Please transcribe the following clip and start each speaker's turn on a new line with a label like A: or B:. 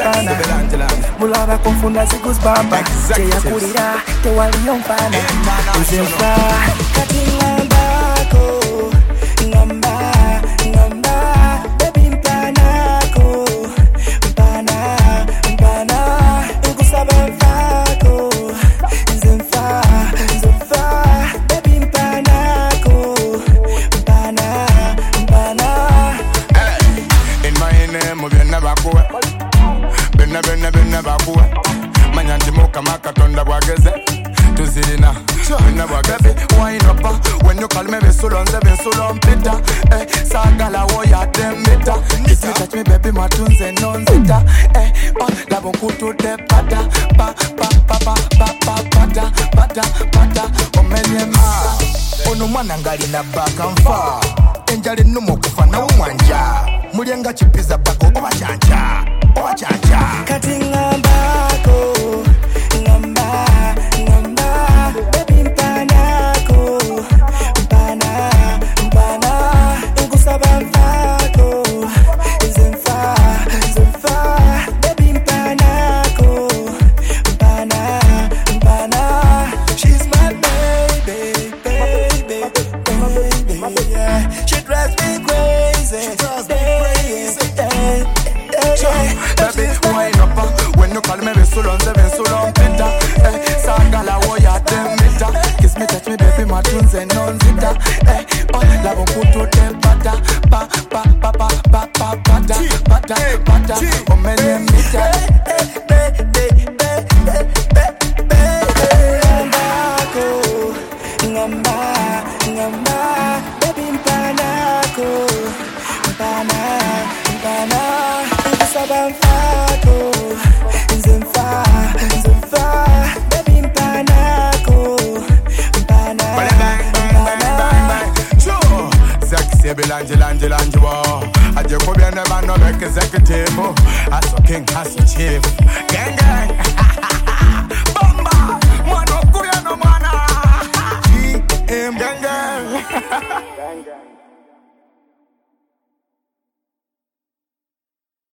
A: mfana mulaba konfunda zikuzibamba teyakulira tewaliyo mfana nzenfa kati ngambako ngamba baby mpanako mpana nkusaba mfako nzenfa baby mpanako mpana
B: in my name byonna bakuwe byonna bakuwe manya nti mukama katonda bwageze tuzirina byonna bwageze wine up when you call me bisulo nze bisulo mpita sagala woyadde mbita if you touch me baby matunze nonzita laba nkutudde pata pata omenye ono mwana ngalina baka nfa enjala ennuma okufa nawo mwanja mulyenga kipiza bako oba kyanja
A: kati ngambako ngamba baby mpanako mpana nkusaba mfako nzenfa baby mpanako mpana she's my baby yeah. She drives me crazy
B: baby wine up when you call me bisulo nze bisulo mpita sagala woyadde mbita kiss me touch me baby matunze nonzita laba nkutudde pata omenye mbita
A: ngamba baby mpanako mpana nkusaba mfako nzenfa baby mpanako mpana
B: sexy bilanje wo aje ko bien ne bano mek executive aso king aso chief gang